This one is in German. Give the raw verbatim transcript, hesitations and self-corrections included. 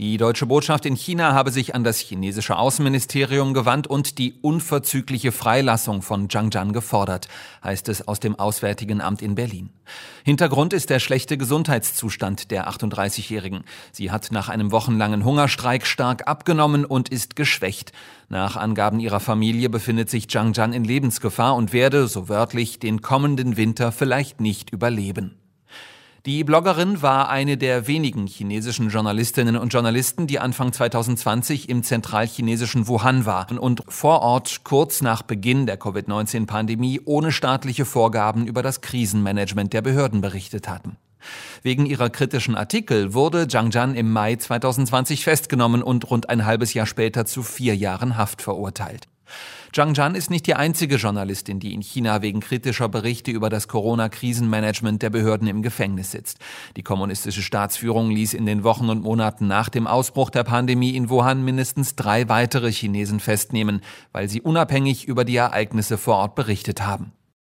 Die deutsche Botschaft in China habe sich an das chinesische Außenministerium gewandt und die unverzügliche Freilassung von Zhang Zhan gefordert, heißt es aus dem Auswärtigen Amt in Berlin. Hintergrund ist der schlechte Gesundheitszustand der achtunddreißigjährigen. Sie hat nach einem wochenlangen Hungerstreik stark abgenommen und ist geschwächt. Nach Angaben ihrer Familie befindet sich Zhang Zhan in Lebensgefahr und werde, so wörtlich, den kommenden Winter vielleicht nicht überleben. Die Bloggerin war eine der wenigen chinesischen Journalistinnen und Journalisten, die Anfang zweitausendzwanzig im zentralchinesischen Wuhan waren und vor Ort kurz nach Beginn der Covid neunzehn Pandemie ohne staatliche Vorgaben über das Krisenmanagement der Behörden berichtet hatten. Wegen ihrer kritischen Artikel wurde Zhang Zhan im Mai zweitausendzwanzig festgenommen und rund ein halbes Jahr später zu vier Jahren Haft verurteilt. Zhang Zhan ist nicht die einzige Journalistin, die in China wegen kritischer Berichte über das Corona-Krisenmanagement der Behörden im Gefängnis sitzt. Die kommunistische Staatsführung ließ in den Wochen und Monaten nach dem Ausbruch der Pandemie in Wuhan mindestens drei weitere Chinesen festnehmen, weil sie unabhängig über die Ereignisse vor Ort berichtet haben.